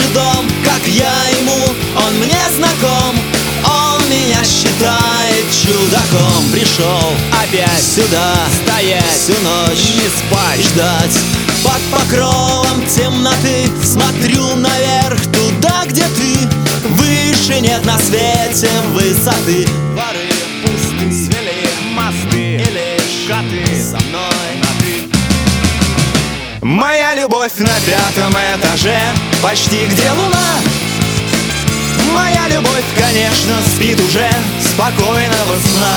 дом, как я ему, он мне знаком. Он меня считает чудаком. Пришел Опять сюда стоять, всю ночь не спать, ждать. Под покровом темноты смотрю наверх, туда, где ты. Выше нет на свете высоты. Дворы пусты, свели мосты, и лишь коты со мной на ты. моя любовь на 5-м этаже, почти где луна. Моя любовь, конечно, спит уже спокойного сна.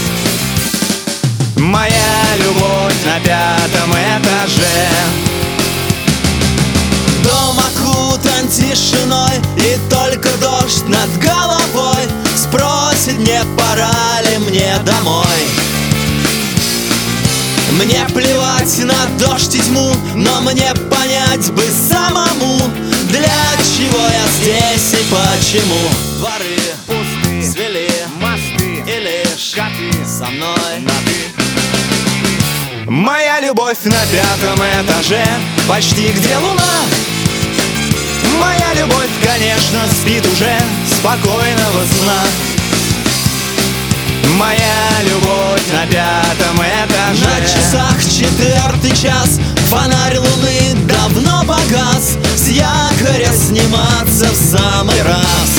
Моя любовь на 5-м этаже. Дом окутан тишиной, и только дождь над головой спросит, не пора ли мне домой. Мне плевать на дождь и тьму, но мне понять бы самому, для чего я здесь и почему. Дворы Пусты, свели мосты, и лишь коты со мной на ты. моя любовь на 5-м этаже, почти где луна. Моя любовь, конечно, спит уже спокойного сна. Моя любовь на 5-м этаже. На часах 4-й час, фонарь луны давно погас. С якоря сниматься в самый раз.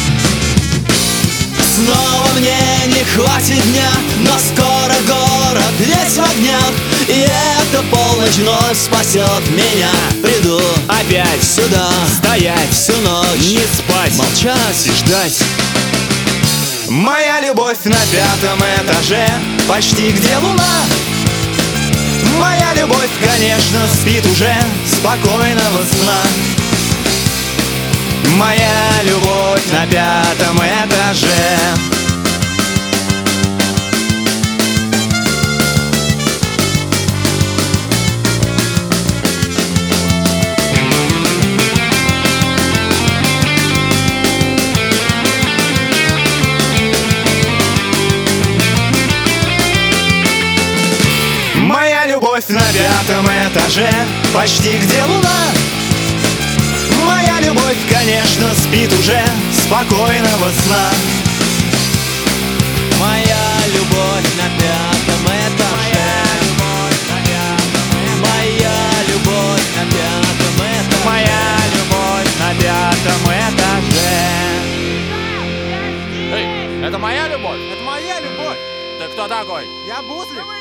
Снова мне не хватит дня, но скоро город весь в огнях, и эта полночь вновь спасет меня. Приду Опять сюда стоять, всю ночь, не спать, молчать. и ждать. Моя любовь на 5-м этаже, почти где луна. Моя любовь, конечно, спит уже спокойного сна. Моя любовь на 5-м этаже. Моя любовь на 5-м этаже, почти где луна. Моя любовь, конечно, спит уже спокойного сна. Моя любовь на 5-м этаже. Моя любовь на 5-м этаже. Моя любовь на 5-м этаже. Эй, это моя любовь? Это моя любовь. Ты кто такой? Я Буслик.